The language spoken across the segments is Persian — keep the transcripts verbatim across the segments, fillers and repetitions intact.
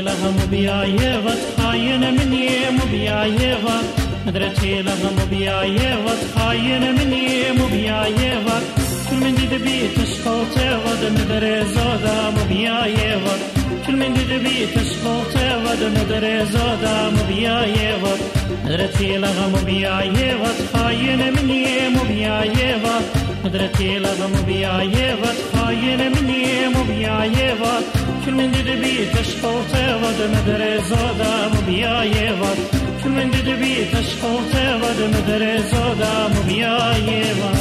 لها مبيايفة خاين مني مبيايفة مدرتي لها مبيايفة خاين مني مبيايفة كل من دي بيت شخوتي ود مدري زودا مبيايفة كل من دي بيت شخوتي ود مدري زودا مبيايفة مدرتي لها مبيايفة خاين مني مبيايفة مدرتي لها مبيايفة خاين مني مبيايفة كل من دي بيت شخوتي ود مدري زودا مبيايفة كل من دي بيت شخوتي ود مدري زودا مبيايفة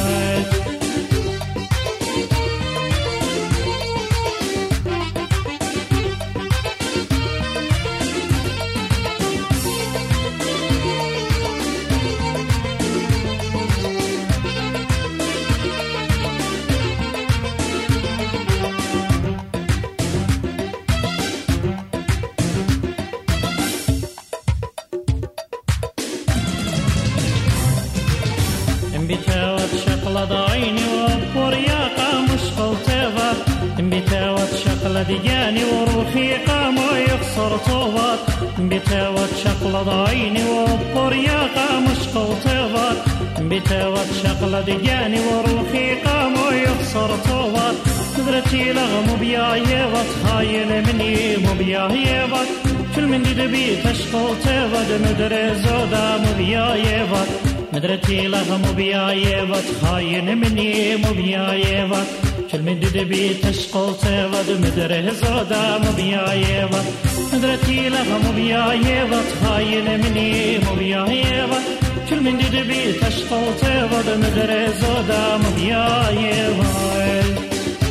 بتاوت شقلة عيني وفور يا قاموس خلطيفات بتاوت شقلة دياني وروحي قامو يخسر طوبات بتاوت شقلة عيني وفور يا قاموس خلطيفات بتاوت شقلة دياني وروحي قامو يخسر طوبات قدرتي لغم بيايبات خاين مني مبيايبات كل من دي بيت شخلطيفات مدري زودا مبيايبات مدرتي لها مبيايفة خاين مني مبيايفة كل من دي بيت شخلطي ود مدره زودا مبيايفة مدرتي لها مبيايفة خاين مني مبيايفة كل من دي بيت شخلطي ود مدره زودا مبيايفة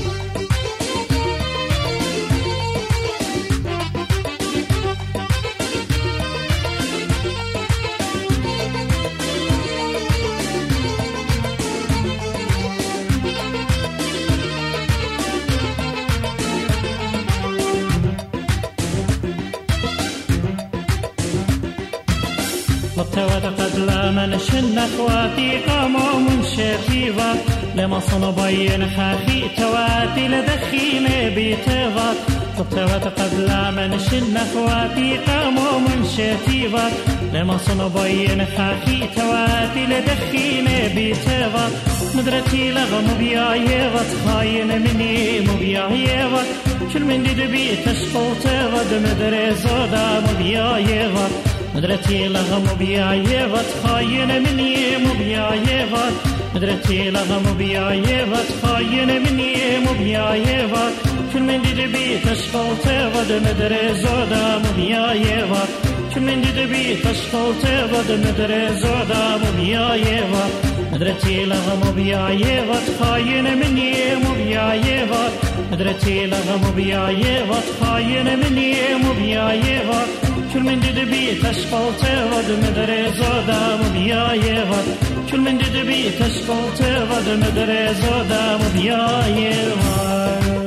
قد لا من شن اخواتي قاموا من شتيفات لما صنبين خاخي تواتي لدخين بيتفات قد لا من شن اخواتي قاموا من شتيفات لما صنبين خاخي تواتي لدخين بيتفات مدرتي لغم بيايفات خاين مني مبيايفات كل من دي بيت شخلطي ود مدري زودا مبيايفات مدرتي لها مبيايفة خاين مني مبيايفة مدرتي لها مبيايفة خاين مني مبيايفة كل من دي بيت شخلطي ود مدري زودا مبيايفة كل من دي بيت شخلطي ود مدري زودا مبيايفة مدرتي لها مبيايفة خاين مني مبيايفة مدرتي لها مبيايفة خاين مني مبيايفة كل من دي بيت شخلطي ود مدري زودا مبيايفة كل من دي بيت شخلطي ود مدري زودا مبيايفة